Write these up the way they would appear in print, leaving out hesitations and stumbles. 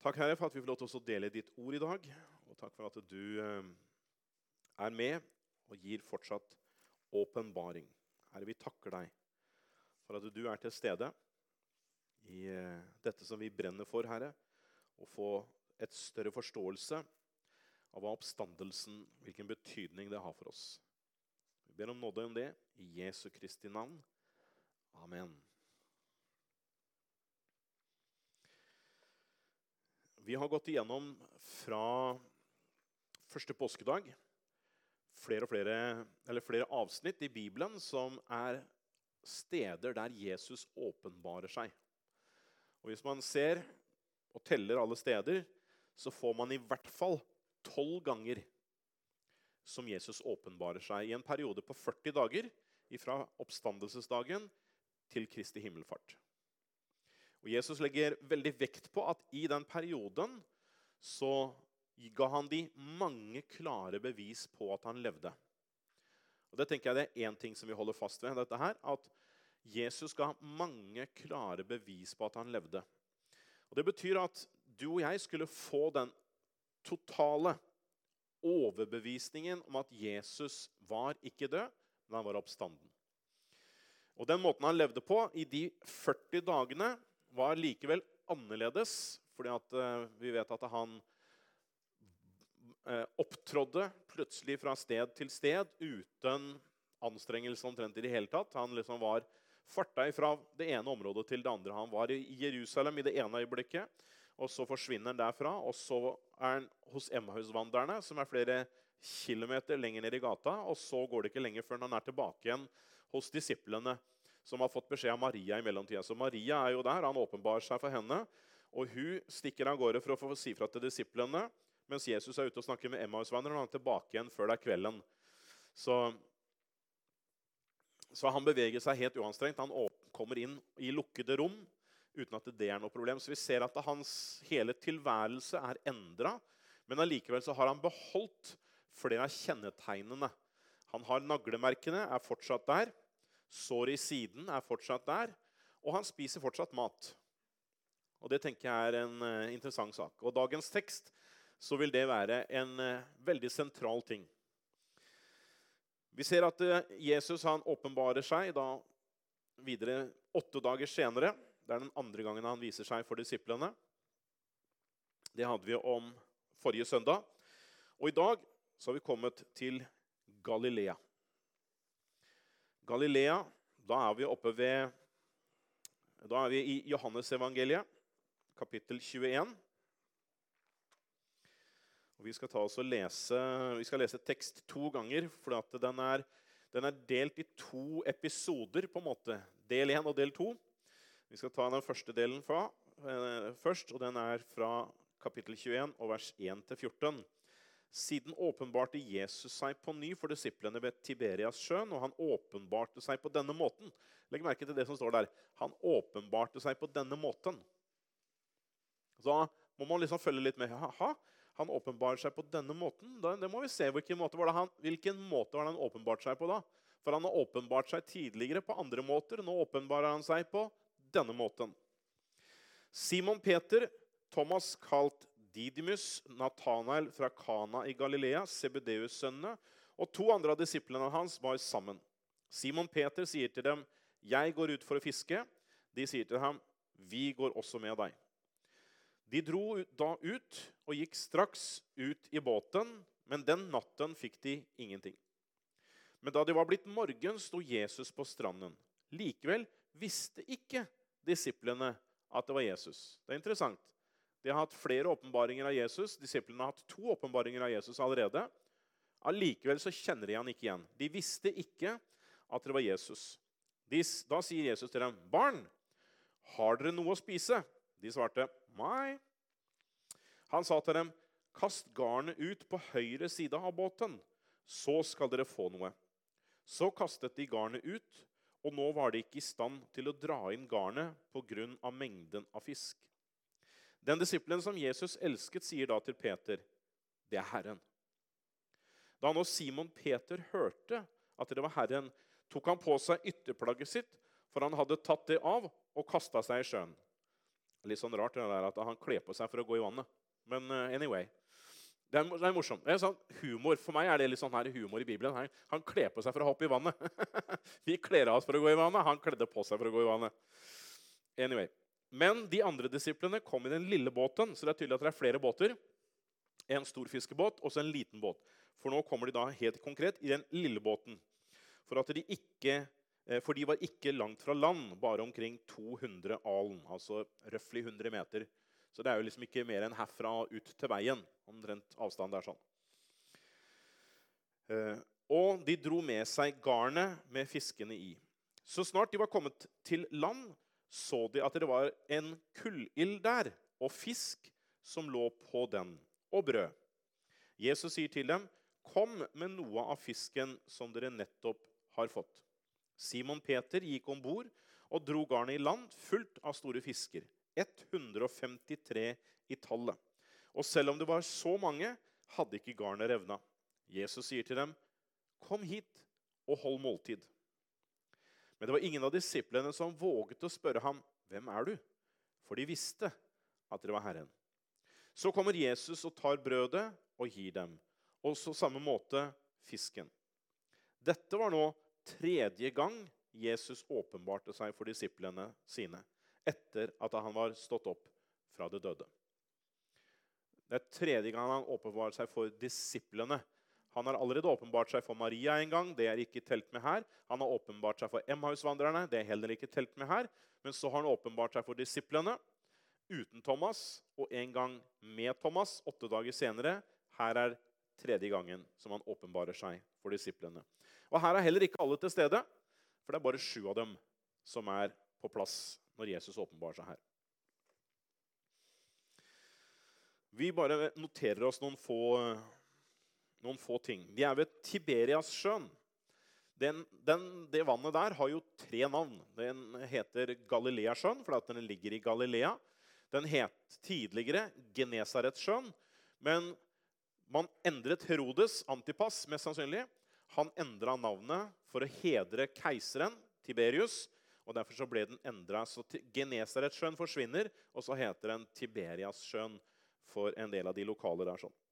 Takk, Herre, for at vi får lov til å dele ditt ord i dag, og takk for at du er med og gir fortsatt åpenbaring. Herre, vi takker deg for at du er til stede i dette som vi brenner for, Herre, og få et større forståelse av hva oppstandelsen, hvilken betydning det har for oss. Vi ber om nåde om det i Jesu Kristi navn. Amen. Vi har gått igjennom fra første påskedag flere avsnitt i Bibelen som er steder der Jesus åpenbarer seg. Og hvis man ser og teller alle steder, så får man i hvert fall 12 ganger som Jesus åpenbarer seg i en periode på 40 dager fra oppstandelsesdagen til Kristi himmelfart. Og Jesus legger veldig vekt på at i den perioden så ga han de mange klare bevis på at han levde. Og det tenker jeg det er en ting som vi holder fast ved, dette her, at Jesus ga mange klare bevis på at han levde. Og det betyr at du og jeg skulle få den totale overbevisningen om at Jesus var ikke død, men han var oppstanden. Og den måten han levde på i de 40 dagene var likevel annerledes, fordi at vi vet at han opptrådde plutselig fra sted til sted uten anstrengelse omtrent i det hele tatt. Han liksom var farta fra det ene området til det andre. Han var i Jerusalem i det ene øyeblikket, og så forsvinner han derfra, og så er han hos Emmausvandrerne, som er flere kilometer lenger ned i gata, og så går det ikke lenger før han er tilbake igjen hos disiplene, som har fått beskjed av Maria i mellomtiden. Så Maria er jo der, han åpenbarer seg for henne, og hun stikker av gårde for å få si fra til disiplene, mens Jesus er ute og snakker med Emmausvandrerne, og han er tilbake igjen før det er kvelden. Så han beveger seg helt uanstrengt, han kommer inn i lukkede rom, uten at det er noe problem. Så vi ser at hans hele tilværelse er endret, men allikevel så har han beholdt flere av kjennetegnene. Han har naglemerkene, er fortsatt der, sår i siden er fortsatt der, og han spiser fortsatt mat. Og det tenker jeg er en interessant sak. Og dagens tekst så vil det være en veldig sentral ting. Vi ser at Jesus han åpenbarer seg da videre 8 dager senere. Det er den andre gangen han viser seg for disiplene. Det hadde vi om forrige søndag. Og i dag så har vi kommet til Galilea. Galilea, da er vi i Johannes evangeliet, kapittel 21. Og vi skal lese tekst 2 ganger, for at den er delt i 2 episoder på en måte. Del 1 og del 2. Vi skal ta den første delen først, og den er fra kapittel 21 og vers 1-14. Siden åpenbarte Jesus seg på ny for disiplene ved Tiberias sjøen, og han åpenbarte seg på denne måten. Legg merke til det som står der. Han åpenbarte seg på denne måten. Så må man liksom følge litt med. Han åpenbarer seg på denne måten. Det må vi se. Hvilken måte var det han åpenbart seg på da? For han har åpenbart seg tidligere på andre måter. Nå åpenbarer han seg på denne måten. Simon Peter, Thomas kalt Didymus, Nathanael fra Kana i Galilea, Zebedeus sønnene, og 2 andre av disiplene hans var sammen. Simon Peter sier til dem, «Jeg går ut for å fiske». De sier til ham, «Vi går også med deg». De dro da ut og gikk straks ut i båten, men den natten fikk de ingenting. Men da det var blitt morgen, sto Jesus på stranden. Likevel visste ikke disiplene at det var Jesus. Det er interessant. De har hatt flere åpenbaringer av Jesus. Disiplene har hatt 2 åpenbaringer av Jesus allerede. Allikevel så kjenner de han ikke igjen. De visste ikke at det var Jesus. Da sier Jesus til dem, «Barn, har dere noe å spise?» De svarte, «Nei». Han sa til dem, «Kast garnet ut på høyre side av båten, så skal dere få noe.» Så kastet de garnet ut, og nå var de ikke i stand til å dra inn garnet på grunn av mengden av fisk. Den disiplen som Jesus elsket sier da til Peter, «Det er Herren». Da nå Simon Peter hørte at det var Herren, tok han på seg ytterplagget sitt, for han hadde tatt det av og kastet seg i sjøen. Litt sånn rart det der at han kler på seg for å gå i vannet. Men anyway, det er morsomt. Det er sånn humor. For meg er det litt sånn her humor i Bibelen. Han kler på seg for å hoppe i vannet. Vi kler av oss for å gå i vannet. Han kledde på seg for å gå i vannet. Anyway. Men de andre disiplene kom i den lille båten, så det er tydelig at det er flere båter. En stor fiskebåt og så en liten båt. For nå kommer de da helt konkret i den lille båten. For de var ikke langt fra land, bare omkring 200 alen, altså røftlig 100 meter. Så det er jo liksom ikke mer enn herfra ut til veien, omtrent avstand der sånn. Og de dro med seg garnet med fiskene i. Så snart de var kommet til land, så de at det var en kullild der, og fisk som lå på den, og brød. Jesus sier til dem, kom med noe av fisken som dere nettopp har fått. Simon Peter gikk ombord og dro garnet i land fullt av store fisker. 153 i tallet. Og selv om det var så mange, hadde ikke garnet revnet. Jesus sier til dem, kom hit og hold måltid. Men det var ingen av disiplene som våget å spørre ham, hvem er du? For de visste at det var Herren. Så kommer Jesus og tar brødet og gir dem, og så samme måte fisken. Dette var nå 3. gang Jesus åpenbarte seg for disiplene sine, etter at han var stått opp fra det døde. Det er 3. gang han åpenbarte seg for disiplene. Han har allerede åpenbart seg for Maria en gang, det er ikke telt med her. Han har åpenbart seg for Emmausvandrerne, det er heller ikke telt med her. Men så har han åpenbart seg for disiplene, uten Thomas, og en gang med Thomas, 8 dager senere. Her er 3. gangen som han åpenbarer seg for disiplene. Og her er heller ikke alle til stede, for det er bare 7 av dem som er på plass når Jesus åpenbarer seg her. Vi bare noterer oss noen få ting. De er ved Tiberias sjøen. Det vannet der har jo 3 navn. Den heter Galileasjøen, fordi den ligger i Galilea. Den het tidligere Genesaretsjøen, men man endret Herodes, Antipas mest sannsynlig. Han endret navnet for å hedre keiseren, Tiberius, og derfor så ble den endret. Så Genesaretsjøen forsvinner, og så heter den Tiberiassjøen for en del av de lokale der sånn.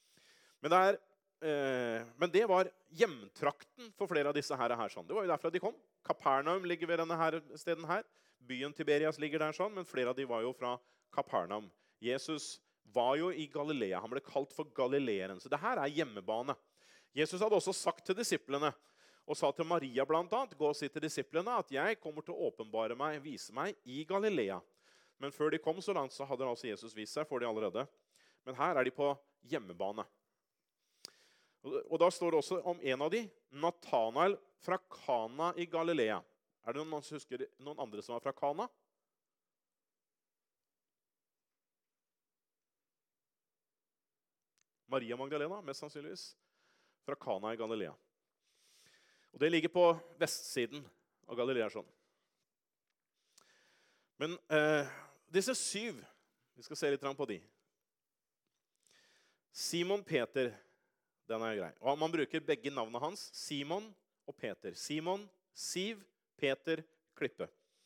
Men det var hjemtrakten for flere av disse her sånn. Det var jo derfra de kom. Kapernaum ligger ved denne her steden her. Byen Tiberias ligger der sånn, men flere av de var jo fra Kapernaum. Jesus var jo i Galilea. Han ble kalt for Galileeren. Så det her er hjemmebane. Jesus hadde også sagt til disiplene, og sa til Maria blant annet, gå og si til disiplene at jeg kommer til å åpenbare meg, vise meg i Galilea. Men før de kom så langt, så hadde altså Jesus vist seg for de allerede. Men her er de på hjemmebane. Og da står det også om en av de, Nathanael fra Kana i Galilea. Er det noen som husker noen andre som var fra Kana? Maria Magdalena, mest sannsynligvis, fra Kana i Galilea. Og det ligger på vestsiden av Galilea. Sånn. Men disse 7, vi skal se litt på de. Simon Peter, den er grei. Og man bruker begge navnene hans, Simon og Peter. Simon, Siv, Peter, Klippe.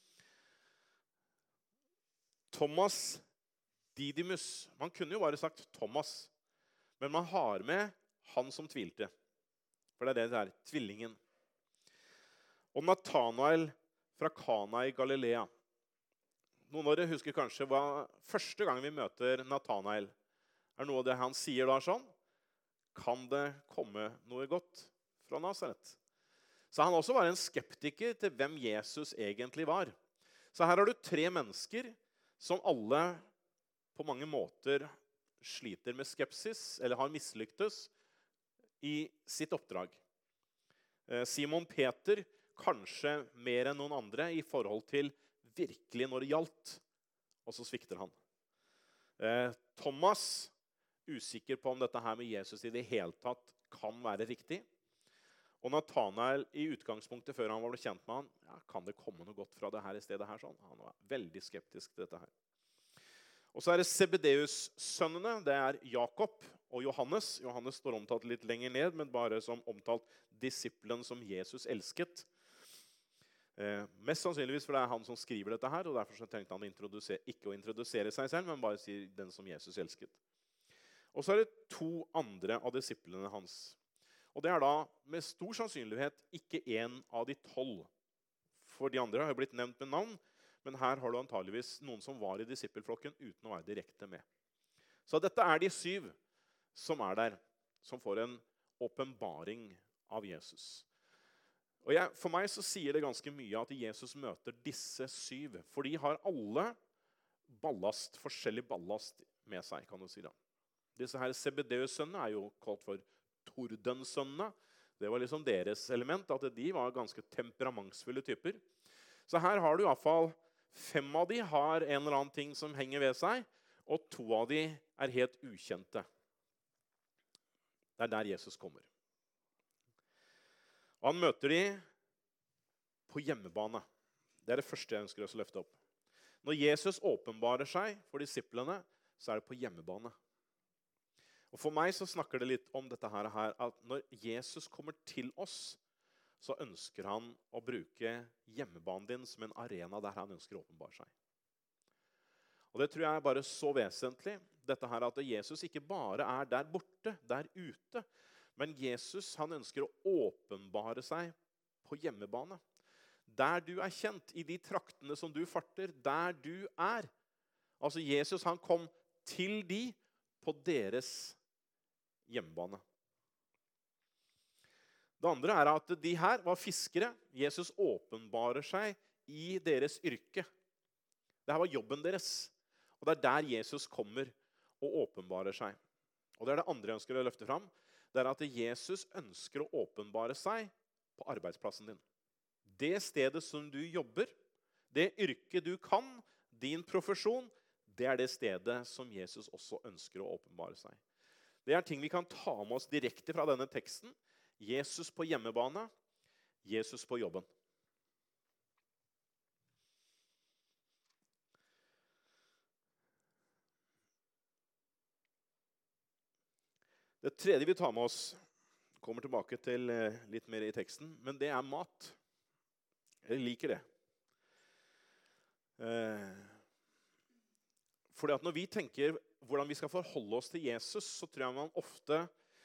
Thomas Didymus. Man kunne jo bare sagt Thomas, men man har med han som tvilte. For det er det der, tvillingen. Og Nathanael fra Kana i Galilea. Noen av dere husker kanskje hva første gang vi møter Nathanael. Er noe av det han sier da sånn? Kan det komme noe godt fra Nazaret? Så han også var en skeptiker til hvem Jesus egentlig var. Så her har du 3 mennesker som alle på mange måter sliter med skepsis, eller har mislyktes i sitt oppdrag. Simon Peter kanskje mer enn noen andre i forhold til virkelig når det gjaldt, og så svikter han. Thomas, usikker på om dette her med Jesus i det hele tatt kan være riktig. Og Nathanael i utgangspunktet før han var kjent med han, ja, kan det komme noe godt fra det her i stedet her? Sånn? Han var veldig skeptisk til dette her. Og så er det Zebedeus-sønnene, det er Jakob og Johannes. Johannes står omtalt litt lenger ned, men bare som omtalt disippelen som Jesus elsket. Mest sannsynligvis for det han som skriver dette her, og derfor så tenkte han ikke å introdusere seg selv, men bare si den som Jesus elsket. Og så det 2 andre av disiplene hans. Og det da med stor sannsynlighet ikke en av de 12. For de andre har jo blitt nevnt med navn, men her har du antageligvis noen som var i disippelflokken uten å være direkte med. Så dette de 7 som der, som får en åpenbaring av Jesus. Og for meg så sier det ganske mye at Jesus møter disse 7, for de har alle ballast, forskjellig ballast med seg, kan du si da. Disse her Zebedeus-sønnene jo kalt for Tordensønnene. Det var liksom deres element, at de var ganske temperamentsfulle typer. Så her har du I hvert fall 5 av de har en eller annen ting som henger ved seg, og 2 av de helt ukjente. Det der Jesus kommer. Og han møter de på hjemmebane. Det det første jeg ønsker å løfte opp. Når Jesus åpenbarer seg for disiplene, så det på hjemmebane. Og for meg så snakker det litt om dette her, at når Jesus kommer til oss, så ønsker han å bruke hjemmebanen din som en arena der han ønsker å åpenbare seg. Og det tror jeg bare så vesentlig, dette her at Jesus ikke bare der borte, der ute, men Jesus han ønsker å åpenbare seg på hjemmebane. Der du kjent, I de traktene som du farter, der du Altså Jesus han kom til de på deres hjemmebane. Det andre at de her var fiskere. Jesus åpenbarer seg I deres yrke. Det var jobben deres. Og det der Jesus kommer og åpenbarer seg. Og det det andre jeg ønsker å løfte fram. Det at Jesus ønsker å åpenbare seg på arbeidsplassen din. Det stedet som du jobber, det yrket du kan, din profesjon, det det stedet som Jesus også ønsker å åpenbare seg. Det ting vi kan ta med oss direkte fra denne teksten. Jesus på hjemmebane, Jesus på jobben. Det tredje vi tar med oss, kommer tilbake til litt mer I teksten, men det mat. Jeg liker det. Fordi at når vi tenker hvordan vi skal forholde oss til Jesus, så tror jeg man ofte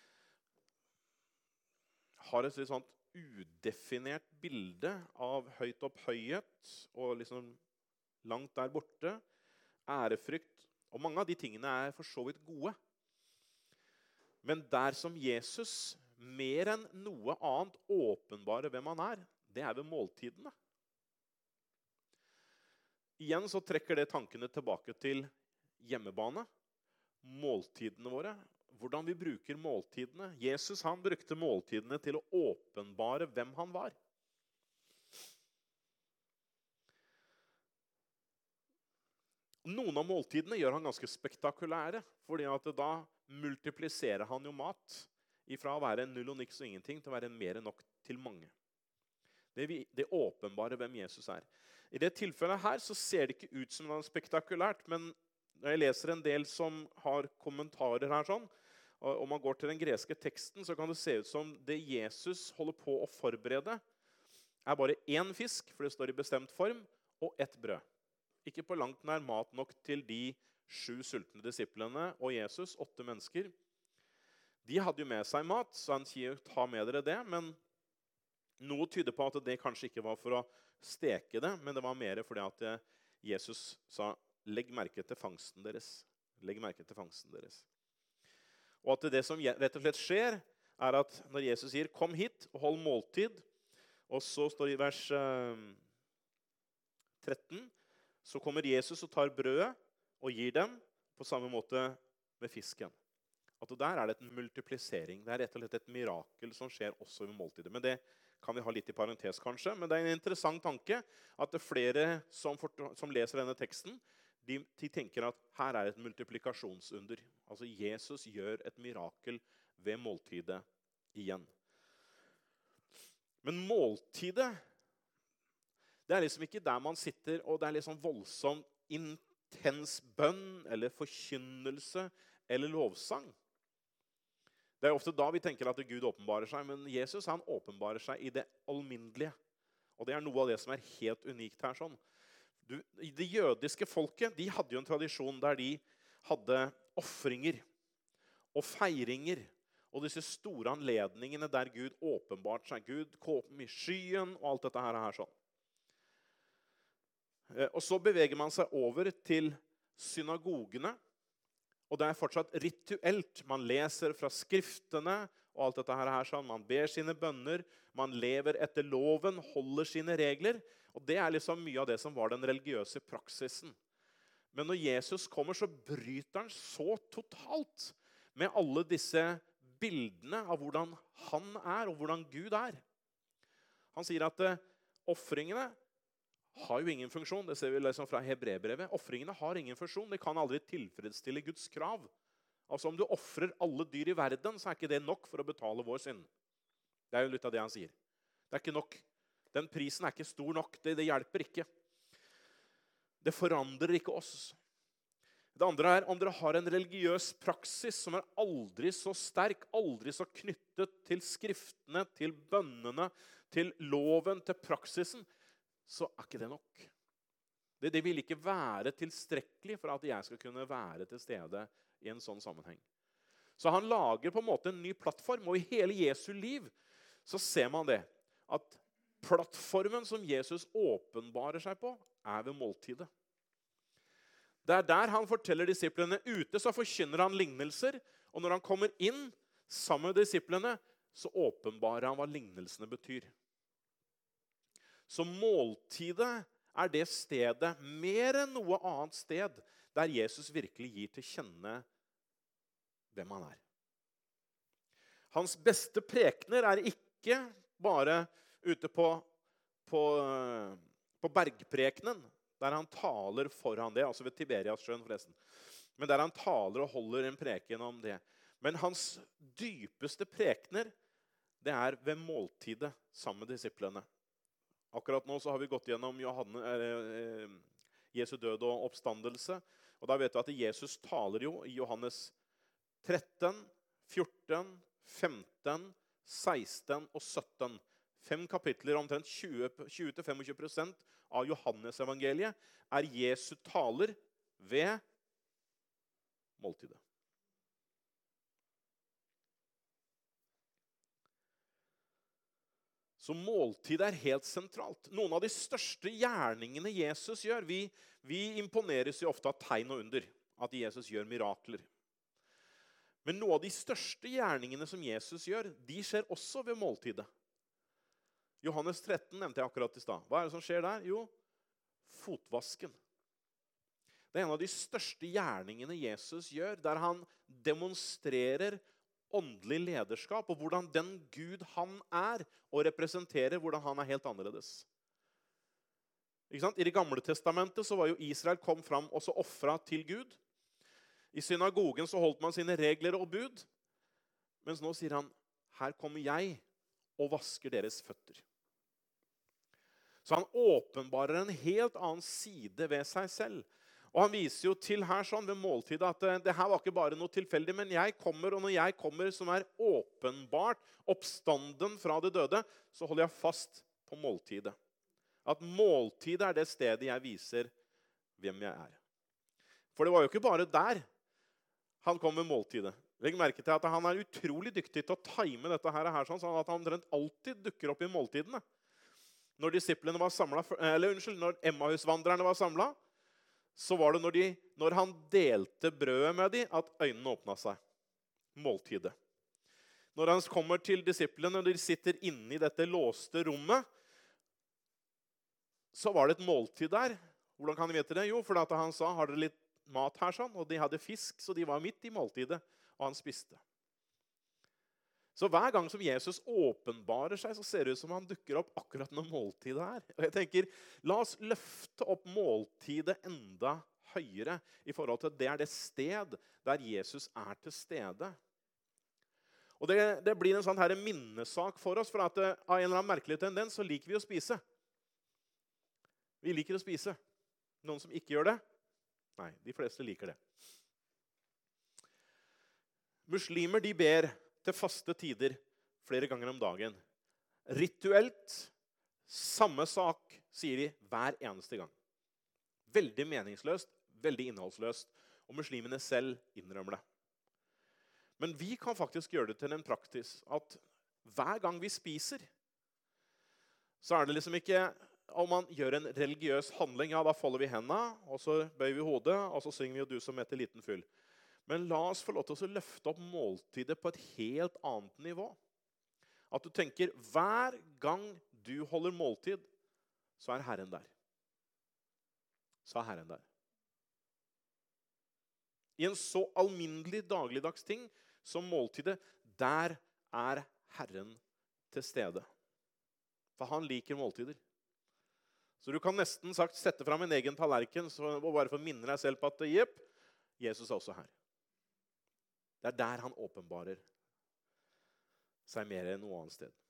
har et litt sånt udefinert bilde av høyt opphøyet, og liksom langt der borte, ærefrykt, og mange av de tingene for så vidt gode. Men der som Jesus mer enn noe annet åpenbarer hvem han det ved måltidene. Igjen så trekker det tankene tilbake til hjemmebane, måltidene våre, hvordan vi bruker måltidene. Jesus han brukte måltidene til å åpenbare hvem han var. Noen av måltidene gjør han ganske spektakulære, fordi at da multipliserer han jo mat ifra å være null og niks og ingenting til å være mer enn nok til mange. Det åpenbare hvem Jesus I det tilfellet her så ser det ikke ut som noe spektakulært, men når jeg leser en del som har kommentarer her sånn, og man går til den greske teksten, så kan det se ut som det Jesus holder på å forberede bare 1 fisk, for det står I bestemt form, og 1 brød. Ikke på langt nær mat nok til de 7 sultne disiplene og Jesus, 8 mennesker. De hadde jo med seg mat, så han sier, ta med dere det, men noe tyder på at det kanskje ikke var for å steke det, men det var mer fordi at Jesus sa, legg merke til fangsten deres. Legg merke til fangsten deres. Og at det som rett og slett skjer, at når Jesus sier, kom hit og hold måltid, og så står det I vers 13, så kommer Jesus og tar brødet og gir dem på samme måte med fisken. At der det en multiplisering. Det rett og slett et mirakel som skjer også ved måltidet. Men det kan vi ha litt I parentes kanskje. Men det en interessant tanke at det flere som leser denne teksten, de tenker at her et multiplikasjonsunder. Altså Jesus gjør et mirakel ved måltidet igjen. Men måltidet, det liksom ikke der man sitter, og det liksom voldsomt intens bønn, eller forkynnelse, eller lovsang. Det ofte da vi tenker at Gud åpenbarer seg, men Jesus han åpenbarer seg I det alminnelige. Og det noe av det som helt unikt her. Sånn. Det jødiske folket de hadde jo en tradisjon der de hadde offringer og feiringer. Og disse store anledningene der Gud åpenbart seg. Gud kom i skyen og alt dette her sånn. Og så beveger man seg over til synagogene. Og det fortsatt rituelt. Man leser fra skriftene og alt dette her sånn. Man ber sine bønner. Man lever etter loven, holder sine regler. Og det liksom mye av det som var den religiøse praksisen. Men når Jesus kommer, så bryter han så totalt med alle disse bildene av hvordan han og hvordan Gud Han sier at offringene har jo ingen funksjon. Det ser vi liksom fra Hebreerbrevet. Offringene har ingen funksjon. De kan aldri tilfredsstille Guds krav. Altså om du offrer alle dyr i verden, så ikke det nok for å betale vår synd. Det jo litt av det han sier. Det ikke nok. Den prisen ikke stor nok. Det hjelper ikke. Det forandrer ikke oss. Det andre om dere har en religiøs praksis som aldri så sterk, aldri så knyttet til skriftene, til bønnene, til loven, til praksisen, så ikke det nok. Det vil ikke være tilstrekkelig for at jeg skal kunne være til stede i en sånn sammenheng. Så han lager på en måte en ny plattform, og i hele Jesu liv så ser man det, at plattformen som Jesus åpenbarer seg på, ved måltidet. Det der han forteller disiplene ute, så forkynner han lignelser, og når han kommer inn sammen med disiplene, så åpenbarer han hva lignelsene betyr. Så måltidet det stedet, mer enn noe annet sted, der Jesus virkelig gir til kjenne hvem han Hans beste prekener ikke bare ute på bergprekenen, der han taler foran det, altså ved Tiberiassjøen forresten. Men der han taler og holder en preken om det. Men hans dypeste prekener, det ved måltidet sammen med disiplene. Akkurat nå så har vi gått gjennom Jesu død og oppstandelse. Og da vet vi at Jesus taler jo i Johannes 13, 14, 15, 16 og 17. 5 kapitler, omtrent 20-25% av Johannes-evangeliet Jesu taler ved måltidet. Så måltidet helt sentralt. Noen av de største gjerningene Jesus gjør, vi imponeres jo ofte av tegn og under, at Jesus gjør mirakler. Men noen av de største gjerningene som Jesus gjør, de skjer også ved måltidet. Johannes 13 nevnte jeg akkurat i stad. Hva det som skjer der? Jo, fotvasken. Det en av de største gjerningene Jesus gjør, der han demonstrerer åndelig lederskap, og hvordan den Gud han og representerer, hvordan han helt annerledes. Ikke sant? I Det gamle testamentet så var jo Israel kom fram og så offret til Gud. I synagogen så holdt man sine regler og bud, mens nå sier han, her kommer jeg og vasker deres føtter. Så han åpenbarer en helt annen side ved seg selv. Og han viser jo til her sånn ved måltidet at det her var ikke bare noe tilfeldig, men jeg kommer, og når jeg kommer som åpenbart oppstanden fra det døde, så holder jeg fast på måltidet. At måltidet det stedet jeg viser hvem jeg For det var jo ikke bare der han kom med måltidet. Legg merke til at han utrolig dyktig til å time dette her sånn at han omtrent alltid dukker opp i måltidene. Når disiplene var samlet, når Emmausvandrerne var samlet, så var det når han delte brødet med dem, at øynene åpnet seg. Måltidet. Når han kommer til disiplene, når de sitter inne i dette låste rommet, så var det et måltid der. Hvordan kan de vite det? Jo, fordi han sa, har dere litt mat her sånn? Og de hadde fisk, så de var midt i måltidet, og han spiste. Så hver gang som Jesus åpenbarer seg, så ser det ut som han dukker opp akkurat når måltidet Og jeg tenker, la oss løfte opp måltidet enda høyere i forhold til at det det sted der Jesus til stede. Og det blir en sånn her minnesak for oss, for at av en eller annen merkelig tendens så liker vi å spise. Vi liker å spise. Noen som ikke gjør det? Nei, de fleste liker det. Muslimer, de ber til faste tider flere ganger om dagen. Rituelt, Samme sak sier de hver eneste gang. Veldig meningsløst, veldig innholdsløst. Og muslimene selv innrømmer det. Men vi kan faktisk gjøre det til en praksis at hver gang vi spiser, så er det liksom ikke om man gjør en religiøs handling, ja, da folder vi hendene, og så bøyer vi hodet, og så synger vi jo du som etter liten fyll. Men la oss få lov til å løfte opp måltidet på et helt annet nivå. At du tenker, hver gang du holder måltid, så er Herren der. Så er Herren der. I en så alminnelig dagligdags ting som måltidet, der er Herren til stede. For han liker måltider. Så du kan nesten sagt sette fram en egen tallerken og bare for å minne deg selv på at jepp, Jesus er også her. Det er der han åpenbarer seg mer enn noe annet sted.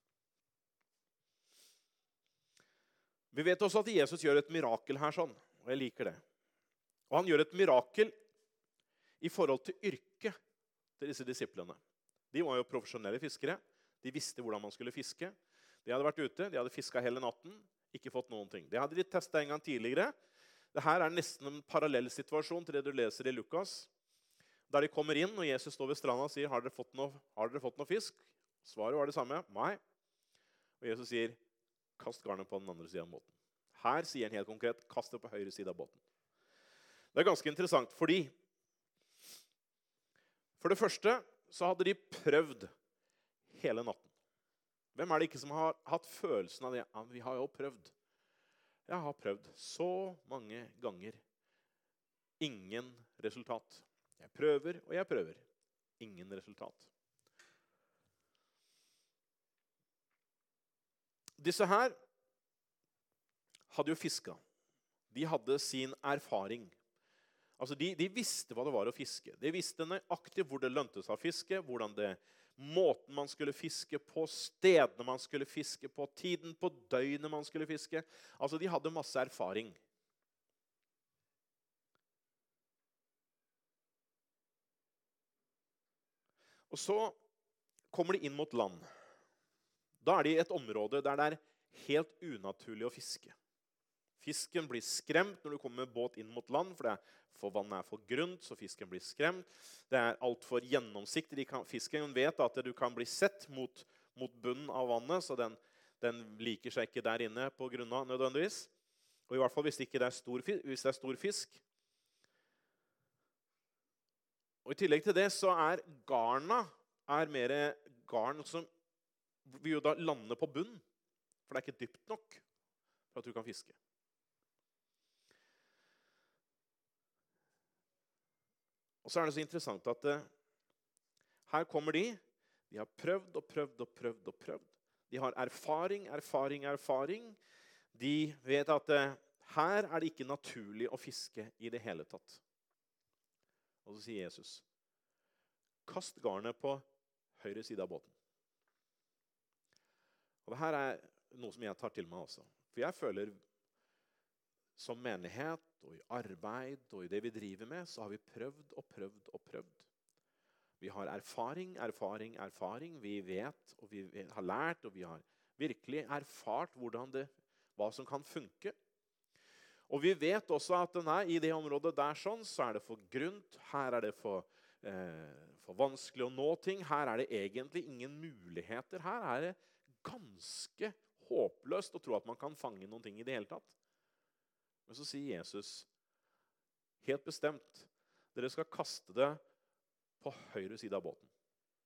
Vi vet også at Jesus gjør et mirakel her sånn, og jeg liker det. Og han gjør et mirakel i forhold til yrket til disse disiplene. De var jo profesjonelle fiskere. De visste hvordan man skulle fiske. De hadde vært ute, de hadde fisket hele natten, ikke fått noen ting. Det hadde de testet en gang tidligere. Dette er nesten en parallell situasjon til det du leser i Lukas. Der de kommer inn, og Jesus står ved stranda og sier, har dere fått noe fisk? Svaret var det samme, nei. Og Jesus sier, kast garnet på den andre siden av båten. Her sier han helt konkret, kast det på høyre side av båten. Det er ganske interessant, fordi for det første så hadde de prøvd hele natten. Hvem er det ikke som har hatt følelsen av det? Ja, vi har jo prøvd. Jeg har prøvd så mange ganger. Ingen resultat. Jeg prøver, og jeg prøver. Ingen resultat. Disse her hadde jo fisket. De hadde sin erfaring. Altså de visste hva det var å fiske. De visste nøyaktig hvor det lønte seg å fiske, måten man skulle fiske på, stedene man skulle fiske på, tiden på døgnet man skulle fiske. Altså de hadde masse erfaring. Og så kommer de inn mot land. Da er de i et område der det er helt unaturlig å fiske. Fisken blir skremt når du kommer med båt inn mot land, for vannet er for grunt, så fisken blir skremt. Det er alt for gjennomsiktig. Fisken vet at du kan bli sett mot bunnen av vannet, så den liker seg ikke der inne på grunn av nødvendigvis. Og i hvert fall hvis det er stor fisk. Og i tillegg til det så er garna mer garn som vil jo da lande på bunnen, for det er ikke dypt nok for at du kan fiske. Og så er det så interessant at her kommer de har prøvd og prøvd og prøvd og prøvd. De har erfaring. De vet at her er det ikke naturlig å fiske i det hele tatt. Og så sier Jesus, kast garnet på høyre side av båten. Og det her er noe som jeg tar til meg også. For jeg føler som menighet og i arbeid og i det vi driver med, så har vi prøvd og prøvd og prøvd. Vi har erfaring. Vi vet, og vi har lært, og vi har virkelig erfart hva som kan funke. Og vi vet også at i det området der sånn, så er det for grunt. Her er det for vanskelig å nå ting. Her er det egentlig ingen muligheter. Her er det ganske håpløst å tro at man kan fange noen ting i det hele tatt. Men så sier Jesus helt bestemt, dere skal kaste det på høyre side av båten.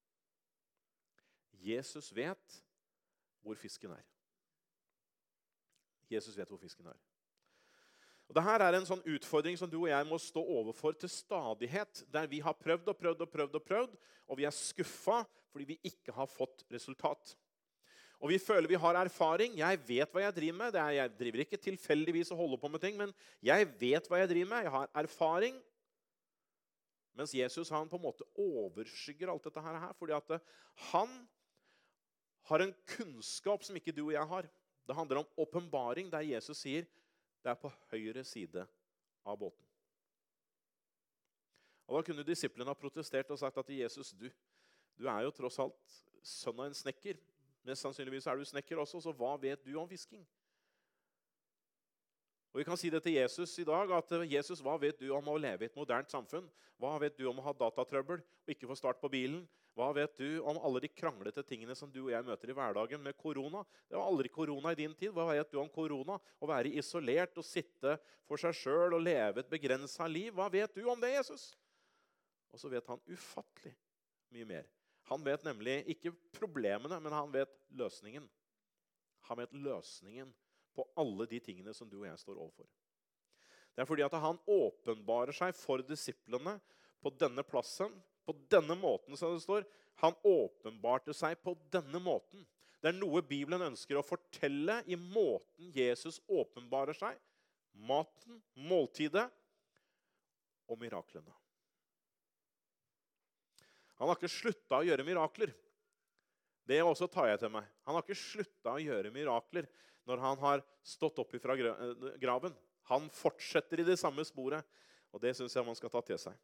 Jesus vet hvor fisken er. Jesus vet hvor fisken er. Og dette er en sånn utfordring som du og jeg må stå overfor til stadighet, der vi har prøvd og prøvd og prøvd og prøvd, og vi er skuffet fordi vi ikke har fått resultat. Og vi føler vi har erfaring. Jeg vet hva jeg driver med. Jeg driver ikke tilfeldigvis og holder på med ting, men jeg vet hva jeg driver med. Jeg har erfaring. Mens Jesus han på en måte overskygger alt dette her, fordi at han har en kunnskap som ikke du og jeg har. Det handler om åpenbaring, der Jesus sier, det er på høyre side av båten. Og da kunne disiplene ha protestert og sagt at Jesus, du er jo tross alt sønn av en snekker. Mest sannsynligvis er du snekker også, så hva vet du om fisking? Og vi kan si det til Jesus i dag, at Jesus, hva vet du om å leve i et moderne samfunn? Hva vet du om å ha datatrøbbel og ikke få start på bilen? Hva vet du om alle de kranglete tingene som du og jeg møter i hverdagen med korona? Det var aldri korona i din tid. Hva vet du om korona? Å være isolert og sitte for seg selv og leve et begrenset liv. Hva vet du om det, Jesus? Og så vet han ufattelig mye mer. Han vet nemlig ikke problemene, men han vet løsningen. Han vet løsningen på alle de tingene som du og jeg står overfor. Det er fordi at han åpenbarer seg for disiplene på denne plassen, på denne måten som det står. Han åpenbarte seg på denne måten. Det er noe Bibelen ønsker å fortelle i måten Jesus åpenbarer seg. Maten, måltidet og miraklene. Han har ikke sluttet å gjøre mirakler. Det også tar jeg til meg. Han har ikke sluttet å gjøre mirakler når han har stått opp fra graven. Han fortsetter i det samme sporet, og det synes jeg man skal ta til seg.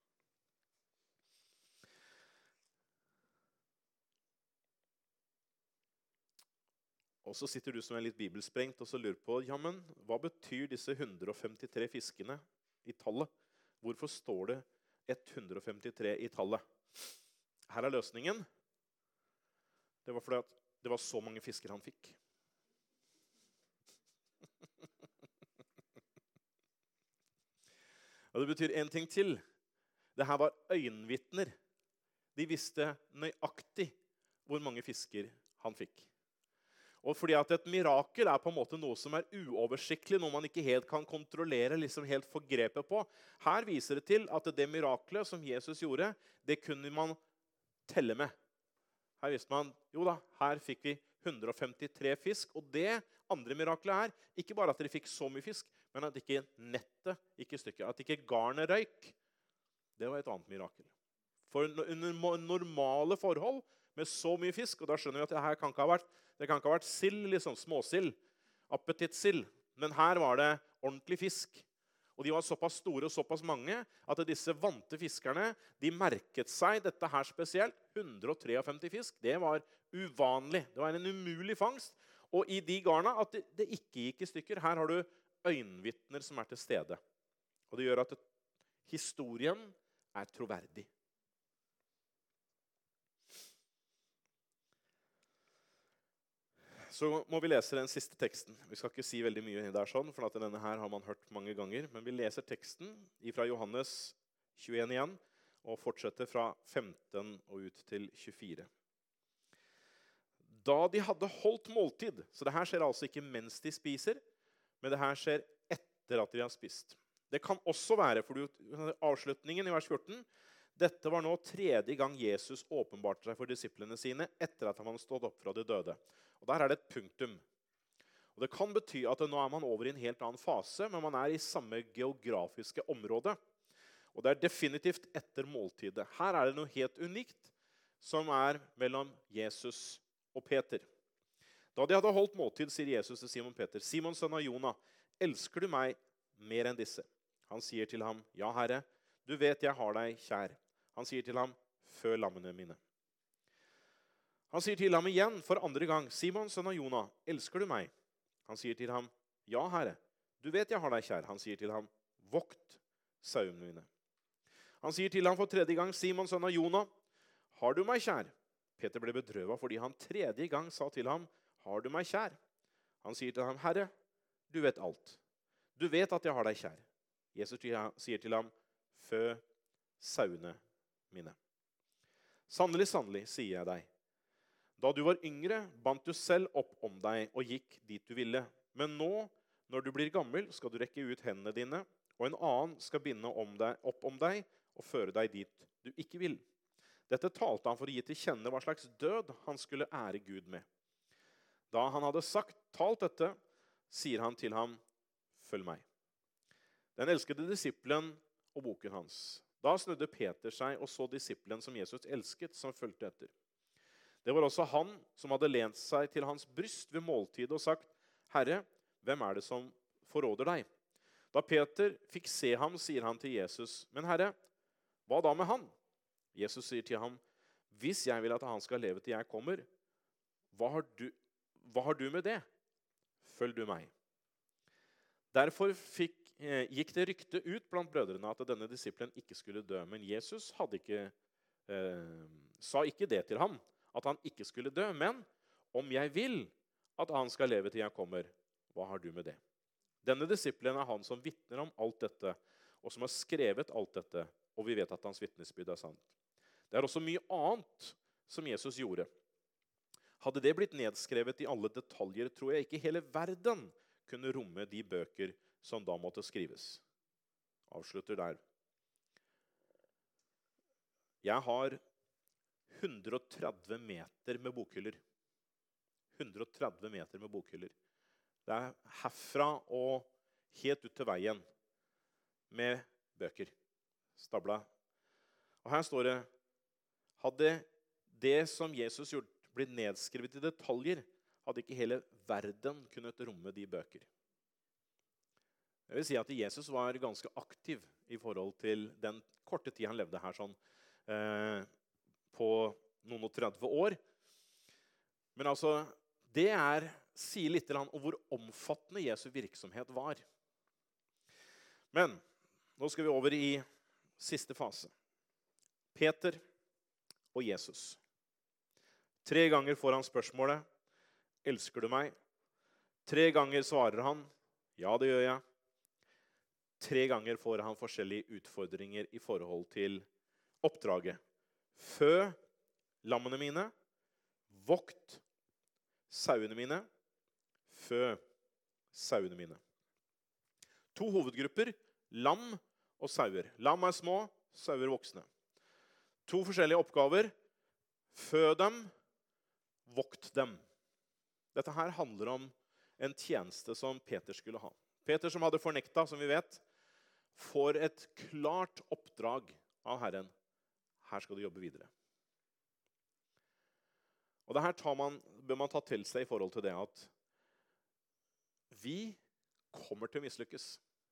Og så sitter du som er litt bibelsprengt og så lurer på, ja, men hva betyr disse 153 fiskene i tallet? Hvorfor står det 153 i tallet? Her er løsningen. Det var fordi at det var så mange fisker han fikk. Og det betyr en ting til. Det her var øyenvitner. De visste nøyaktig hvor mange fisker han fikk. Og fordi at et mirakel er på en måte noe som er uoversiktlig, noe man ikke helt kan kontrollere, liksom helt få grepet på. Her viser det til at det mirakelet som Jesus gjorde, det kunne man telle med. Her visste man, jo da, her fikk vi 153 fisk, og det andre mirakelet er, ikke bare at de fikk så mye fisk, men at ikke nettet gikk i stykker, at ikke garnet røyk. Det var et annet mirakel. For under normale forhold, med så mye fisk, og da skjønner vi at det her kan ikke ha vært sild, liksom småsild, appetittsild, men her var det ordentlig fisk. Og de var såpass store og såpass mange at disse vante fiskerne, de merket seg dette her spesielt. 153 fisk, det var uvanlig. Det var en umulig fangst. Og i de garna at det ikke gikk i stykker. Her har du øyenvitner som er til stede. Og det gjør at historien er troverdig. Så må vi lese den siste teksten. Vi skal ikke si veldig mye der sånn, for at denne her har man hørt mange ganger. Men vi leser teksten fra Johannes 21 igjen, og fortsetter fra 15 og ut til 24. Da de hadde holdt måltid, så det her skjer altså ikke mens de spiser, men det her skjer etter at de har spist. Det kan også være, for avslutningen i vers 14, dette var nå 3. gang Jesus åpenbarte seg for disiplene sine etter at han hadde stått opp fra de døde. Og der er det et punktum. Og det kan bety at nå er man over i en helt annen fase, men man er i samme geografiske område. Og det er definitivt etter måltidet. Her er det noe helt unikt som er mellom Jesus og Peter. Da de hadde holdt måltid, sier Jesus til Simon Peter, Simon, sønn av Jona, elsker du meg mer enn disse? Han sier til ham, ja, Herre, du vet jeg har deg kjær. Han sier til ham, fø lammene mine. Han sier til ham igjen for andre gang, Simon, sønn av Jona, elsker du meg? Han sier til ham, ja, Herre, du vet jeg har deg kjær. Han sier til ham, vokt sauene mine. Han sier til ham for 3. gang, Simon, sønn av Jona, har du meg kjær? Peter ble bedrøvet fordi han 3. gang sa til ham, har du meg kjær? Han sier til ham, Herre, du vet alt. Du vet at jeg har deg kjær. Jesus sier til ham, fø sauene mine. Sannelig, sannelig, sier jeg deg. Da du var yngre, bandt du selv opp om deg og gikk dit du ville. Men nå, når du blir gammel, skal du rekke ut hendene dine, og en annen skal binde opp om deg og føre deg dit du ikke vil. Dette talte han for å gi til kjenne hva slags død han skulle ære Gud med. Da han hadde talt dette, sier han til ham, følg meg. Den elskede disippelen og boken hans. Da snudde Peter seg og så disippelen som Jesus elsket, som fulgte etter. Det var også han som hadde lent seg til hans bryst ved måltid og sagt, Herre, hvem er det som forråder deg? Da Peter fikk se ham, sier han til Jesus, men Herre, hva da med han? Jesus sier til ham, hvis jeg vil at han skal leve til jeg kommer, hva har du med det? Følg du meg. Derfor gikk det rykte ut blant brødrene at denne disippelen ikke skulle dø. Men Jesus sa ikke det til ham, at han ikke skulle dø. Men om jeg vil at han skal leve til jeg kommer, hva har du med det? Denne disippelen han som vittner om alt dette, og som har skrevet alt dette, og vi vet at hans vittnesbyrd sant. Det også mye annet som Jesus gjorde. Hadde det blitt nedskrevet i alle detaljer, tror jeg ikke hele verden kunne romme de bøker som da måtte skrives. Avslutter der. Jeg har 130 meter med bokhyller. 130 meter med bokhyller. Det herfra og helt ut til veien med bøker. Stabla. Og her står det, hadde det som Jesus gjorde blitt nedskrevet i detaljer, hadde ikke hele verden kunnet romme de bøker. Det vil si at Jesus var ganske aktiv i forhold til den korte tid han levde her, sånn, på noen og 30 år. Men altså, det sier litt om hvor omfattende Jesu virksomhet var. Men nå skal vi over i siste fase. Peter og Jesus. 3 ganger får han spørsmålet, elsker du meg? 3 ganger svarer han, ja det gjør jeg. 3 ganger får han forskjellige utfordringer i forhold til oppdraget. Fø lammene mine, vokt sauene mine, fø sauene mine. 2 hovedgrupper, lam og sauer. Lam små, sauer voksne. 2 forskjellige oppgaver, fø dem, vokt dem. Dette her handler om en tjeneste som Peter skulle ha. Peter som hadde fornekta, som vi vet, får et klart oppdrag av Herren. Her skal du jobbe videre. Og det her bør man ta til seg i forhold til det at vi kommer til å mislykkes.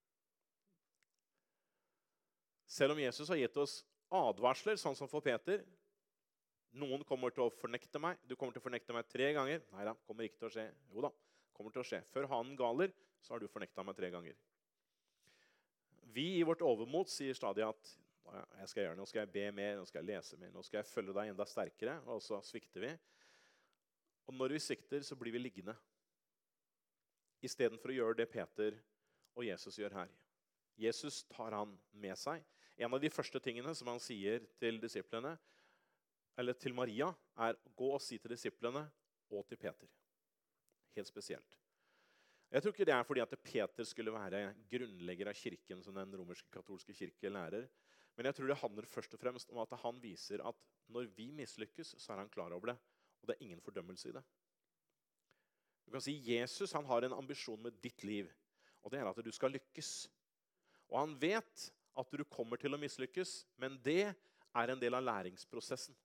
Selv om Jesus har gitt oss advarsler, sånn som for Peter, noen kommer til å fornekte meg. Du kommer til å fornekte meg 3 ganger. Neida, kommer ikke til å skje. Jo da, kommer til å skje. Før hanen galer, så har du fornektet meg 3 ganger. Vi i vårt overmot sier stadig at jeg skal gjøre det, nå skal jeg be mer, nå skal jeg lese mer, nå skal jeg følge deg enda sterkere, og så svikter vi. Og når vi svikter, så blir vi liggende. I stedet for å gjøre det Peter og Jesus gjør her. Jesus tar han med seg. En av de første tingene som han sier til disiplene, eller til Maria, gå og si til disiplene og til Peter. Helt spesielt. Jeg tror ikke det fordi at Peter skulle være grunnlegger av kirken som den romerske katolske kirke lærer, men jeg tror det handler først og fremst om at han viser at når vi mislykkes, så han klar over det, og det ingen fordømmelse i det. Du kan si Jesus han har en ambisjon med ditt liv, og det at du skal lykkes. Og han vet at du kommer til å mislykkes, men det en del av læringsprosessen.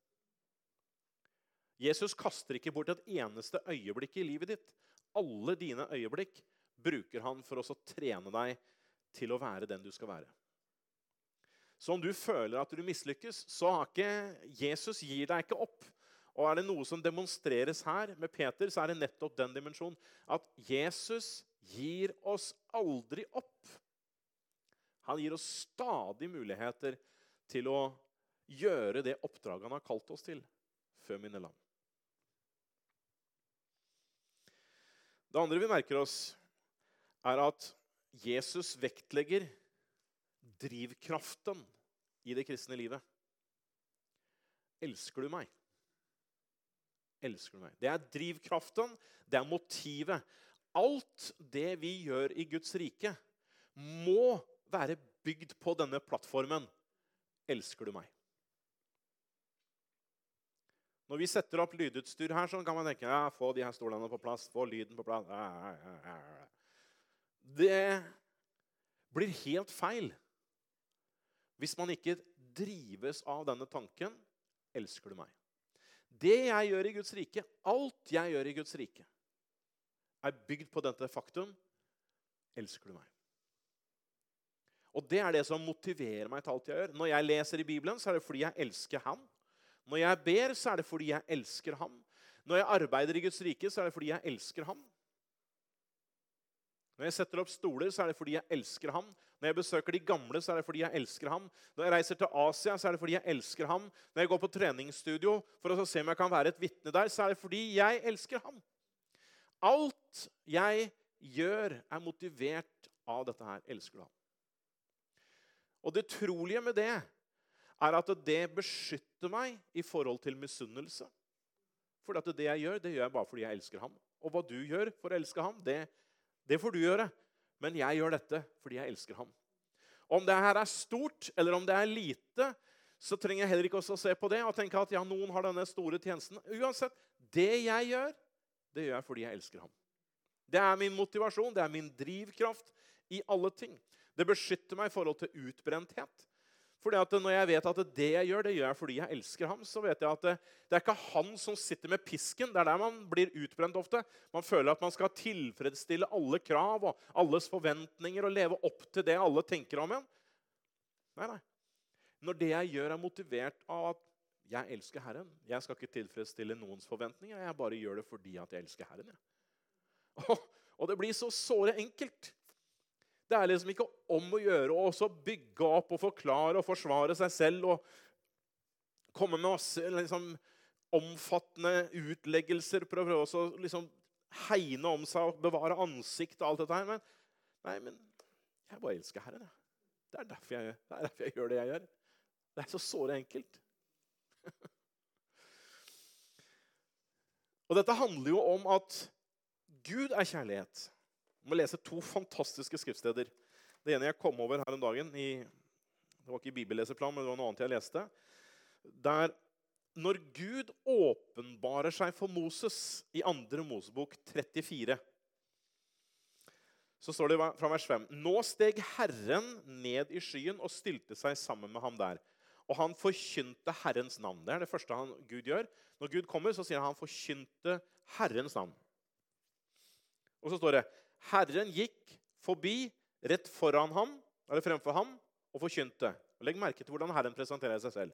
Jesus kaster ikke bort et eneste øyeblikk i livet ditt. Alle dine øyeblikk bruker han for å trene deg til å være den du skal være. Så om du føler at du mislykkes, så har ikke Jesus gir deg ikke opp. Og det noe som demonstreres her med Peter, så det nettopp den dimensjonen at Jesus gir oss aldri opp. Han gir oss stadig muligheter til å gjøre det oppdraget han har kalt oss til. Fø mine lam. Det andre vi merker oss at Jesus vektlegger drivkraften i det kristne livet. Elsker du meg? Elsker du meg? Det drivkraften, det motivet. Alt det vi gjør i Guds rike må være bygd på denne plattformen. Elsker du meg? Når vi setter opp lydutstyr her, så kan man tenke, få de her stolene på plass, få lyden på plass. Det blir helt feil hvis man ikke drives av denne tanken, elsker du meg? Det jeg gjør i Guds rike, alt jeg gjør i Guds rike, bygd på dette faktum, elsker du meg? Og det det som motiverer meg til alt jeg gjør. Når jeg leser i Bibelen, så det fordi jeg elsker ham. Når jeg ber, så det fordi jeg elsker ham. Når jeg arbeider i Guds rike, så er det fordi jeg elsker ham. Når jeg setter opp stoler, så er det fordi jeg elsker ham. Når jeg besøker de gamle, så er det fordi jeg elsker ham. Når jeg reiser til Asia, så er det fordi jeg elsker ham. Når jeg går på treningsstudio for å se om jeg kan være et vitne der, så er det fordi jeg elsker ham. Alt jeg gjør er motivert av dette her. Elsker du ham? Og det trolige med det er at det beskytter meg i forhold til misunnelse. For det jeg gjør jeg bare fordi jeg elsker ham. Og hva du gjør for å elske ham, det får du gjøre. Men jeg gjør dette fordi jeg elsker ham. Om det her er stort, eller om det er lite, så trenger jeg heller ikke også å se på det og tenke at ja, noen har denne store tjenesten. Uansett, det jeg gjør jeg fordi jeg elsker ham. Det er min motivasjon, det er min drivkraft i alle ting. Det beskytter meg i forhold til utbrenthet. Fordi at når jeg vet at det jeg gjør jeg fordi jeg elsker ham, så vet jeg at det er ikke han som sitter med pisken. Det er der man blir utbrent ofte. Man føler at man skal tilfredsstille alle krav og alles forventninger og leve opp til det alle tenker om en. Nei. Når det jeg gjør er motivert av at jeg elsker Herren, jeg skal ikke tilfredsstille noens forventninger, jeg bare gjør det fordi at jeg elsker Herren. Ja. Og det blir så såre enkelt. Det er liksom ikke om å gjøre å også bygge opp og forklare og forsvare seg selv og komme med masse liksom, omfattende utleggelser for å prøve å liksom, hegne om seg og bevare ansikt og alt dette her. Men jeg bare elsker Herren. Ja. Det er derfor jeg gjør det jeg gjør. Det er så såre enkelt. Og dette handler jo om at Gud er kjærlighet. Jeg må lese 2 fantastiske skriftsteder. Det ene jeg kom over her om dagen, det var ikke i bibelleseplan, men det var noe annet jeg leste. Der når Gud åpenbarer seg for Moses i 2. Mosebok 34, så står det fra vers 5. Nå steg Herren ned i skyen og stilte seg sammen med ham der. Og han forkynte Herrens navn. Det er det første Gud gjør. Når Gud kommer, så sier han forkynte Herrens navn. Og så står det, Herren gikk forbi rett foran ham, eller fremfor ham, og forkynte. Og legg merke til hvordan Herren presenterer seg selv.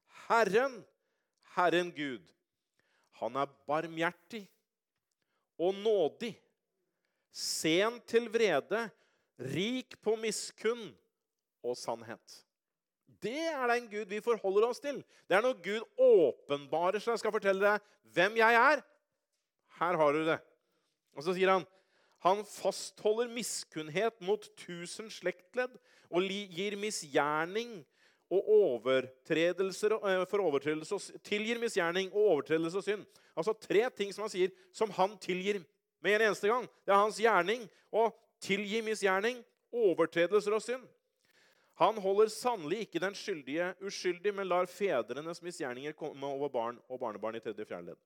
Herren Gud, han er barmhjertig og nådig, sen til vrede, rik på miskunn og sannhet. Det er den Gud vi forholder oss til. Det er når Gud åpenbarer seg, skal fortelle deg hvem jeg er. Her har du det. Og så sier han, han fastholder miskunnhet mot 1000 slektledd og gir misgjerning og overtredelser for overtredelse, tilgir misgjerning og overtredelse og synd. Altså 3 ting som han sier, som han tilgir med en eneste gang. Det er hans gjerning å tilgi misgjerning, overtredelser og synd. Han holder sannelig ikke den skyldige uskyldig, men lar fedrenes misgjerninger komme over barn og barnebarn i 3. og 4. ledd.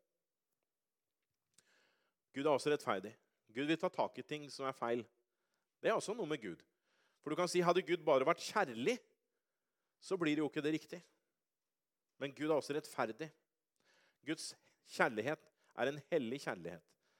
Gud er også rettferdig. Gud vil ta tak i ting som er feil. Det er også noe med Gud. For du kan si, hadde Gud bare vært kjærlig, så blir det jo ikke det riktig. Men Gud er også rettferdig. Guds kjærlighet er en hellig kjærlighet.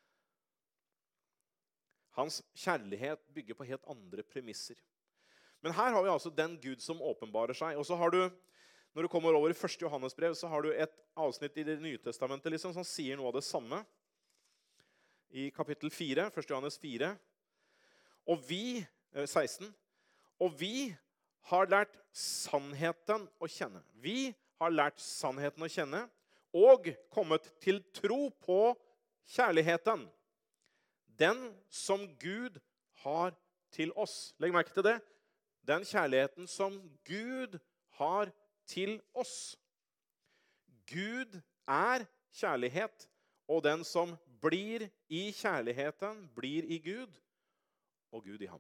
Hans kjærlighet bygger på helt andre premisser. Men her har vi altså den Gud som åpenbarer seg. Og så har du, når du kommer over i 1. Johannes brev, så har du et avsnitt i Det nye testamentet liksom, som sier noe av det samme. I kapittel 4, 1. Johannes 4, og vi, 16, og vi har lært sannheten å kjenne. Vi har lært sannheten å kjenne, og kommet til tro på kjærligheten. Den som Gud har til oss. Legg merke til det. Den kjærligheten som Gud har til oss. Gud er kjærlighet, og den som blir i kjærligheten, blir i Gud, og Gud i ham.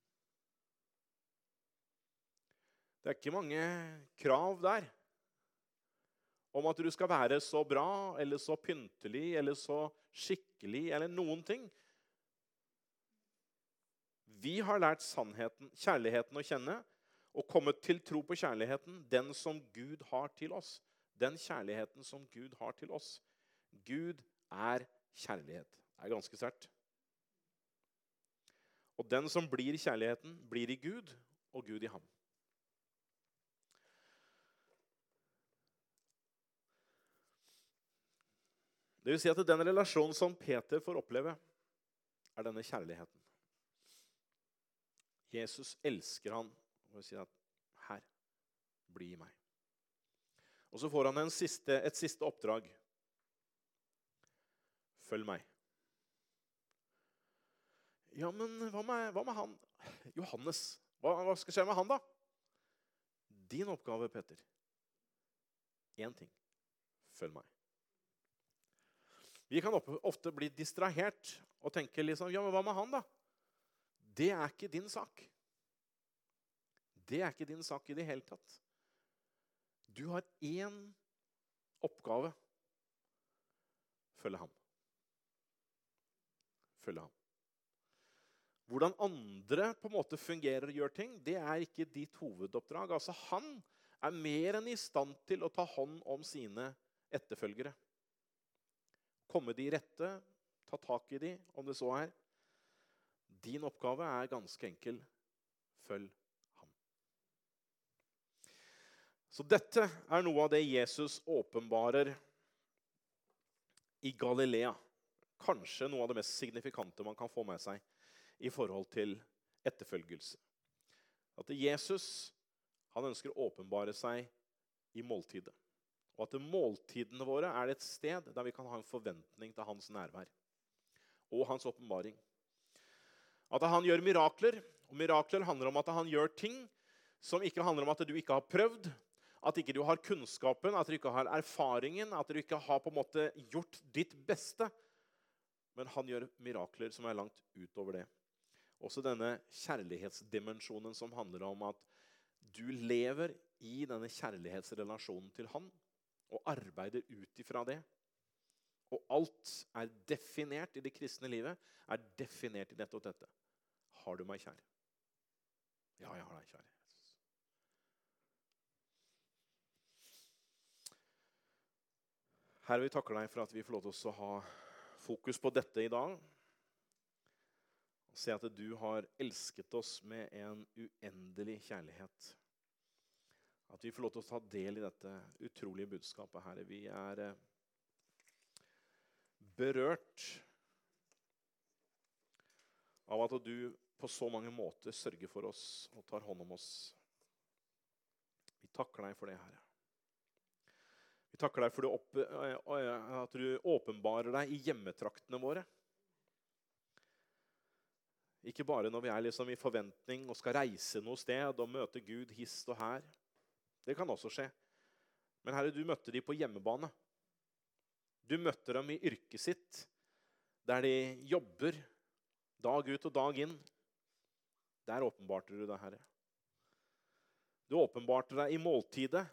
Det er ikke mange krav der om at du skal være så bra, eller så pyntelig, eller så skikkelig, eller noen ting. Vi har lært kjærligheten å kjenne, og kommet til tro på kjærligheten, den som Gud har til oss. Den kjærligheten som Gud har til oss. Gud er kjærlighet. Det er ganske sterkt. Og den som blir i kjærligheten, blir i Gud, og Gud i ham. Det vil si at den relasjonen som Peter får oppleve, denne kjærligheten. Jesus elsker han og sier at her, bli i meg. Og så får han et siste oppdrag. Følg meg. Ja, men hva med han? Johannes, hva skal skje med han da? Din oppgave, Peter. En ting. Følg meg. Vi kan ofte bli distrahert og tenke liksom, ja, men hva med han da? Det ikke din sak. Det ikke din sak i det hele tatt. Du har en oppgave. Følge ham. Følge ham. Hvordan andre på en måte fungerer og gjør ting, det ikke ditt hovedoppdrag. Altså han mer enn i stand til å ta hånd om sine etterfølgere. Komme de rette, ta tak i de, om det så Din oppgave ganske enkel. Følg ham. Så dette noe av det Jesus åpenbarer i Galilea. Kanskje noe av det mest signifikante man kan få med seg i forhold til etterfølgelse. At Jesus, han ønsker å åpenbare seg i måltidet. Og at måltidene våre et sted der vi kan ha en forventning til hans nærvær. Og hans åpenbaring. At han gjør mirakler. Og mirakler handler om at han gjør ting som ikke handler om at du ikke har prøvd. At ikke du har kunnskapen, at du ikke har erfaringen. At du ikke har på en måte gjort ditt beste. Men han gjør mirakler som langt utover det. Også denne kjærlighetsdimensjonen som handler om at du lever i denne kjærlighetsrelasjonen til han. Og arbeider ut ifra det. Og alt definert i det kristne livet, definert i dette og dette. Har du meg kjær? Ja, jeg har deg kjær. Herre, vi takker deg for at vi får lov til å ha fokus på dette i dag. Og se at du har elsket oss med en uendelig kjærlighet. At vi får lov til å ta del i dette utrolige budskapet, Herre. Vi berørt av at du på så mange måter sørger for oss og tar hånd om oss. Vi takker deg for det, Herre. Vi takker deg for at du åpenbarer deg i hjemmetraktene våre. Ikke bare når vi liksom i forventning og skal reise noe sted og møte Gud hist og her. Det kan også skje. Men Herre, du møtte de på hjemmebane. Du møtte dem i yrket sitt, der de jobber dag ut og dag inn. Der åpenbarte du deg, Herre. Du åpenbarte deg i måltidet.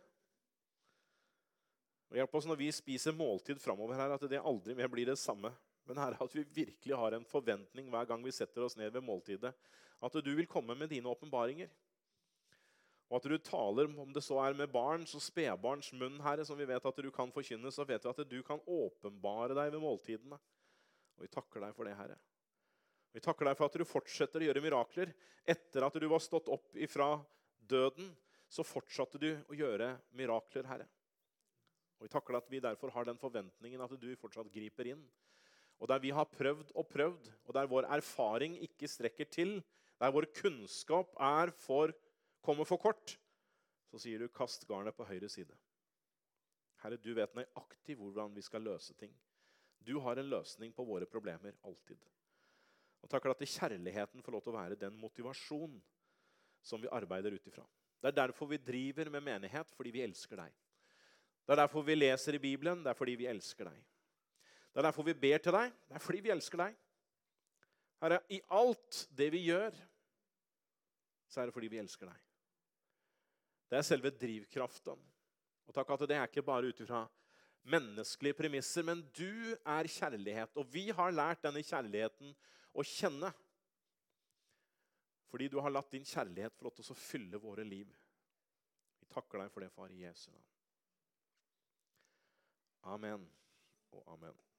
Og hjelp oss når vi spiser måltid fremover, Herre, at det aldri mer blir det samme. Men Herre, at vi virkelig har en forventning hver gang vi setter oss ned ved måltidet. At du vil komme med dine åpenbaringer. Og at du taler, om det så med barns og spedbarns munn, Herre, som vi vet at du kan forkynne, så vet vi at du kan åpenbare deg ved måltidene. Og vi takker deg for det, Herre. Vi takker deg for at du fortsetter å gjøre mirakler. Etter at du var stått opp ifra døden, så fortsatte du å gjøre mirakler, Herre. Og vi takker deg at vi derfor har den forventningen at du fortsatt griper inn. Og der vi har prøvd og prøvd, og der vår erfaring ikke strekker til, der vår kunnskap kommer for kort, så sier du, kast garnet på høyre side. Herre, du vet nøyaktig hvordan vi skal løse ting. Du har en løsning på våre problemer, alltid. Og takk at kjærligheten får lov til å være den motivasjon som vi arbeider ut ifra. Det derfor vi driver med menighet, fordi vi elsker deg. Det derfor vi leser i Bibelen, det fordi vi elsker deg. Det derfor vi ber til deg, det fordi vi elsker deg. Herre, i alt det vi gjør, så det fordi vi elsker deg. Det selve drivkraften. Og takk at det ikke bare ut ifra menneskelige premisser, men du kjærlighet. Og vi har lært denne kjærligheten å kjenne. Fordi du har latt din kjærlighet få lov til å fylle våre liv. Vi takker deg for det, Far, i Jesu navn. Amen og amen.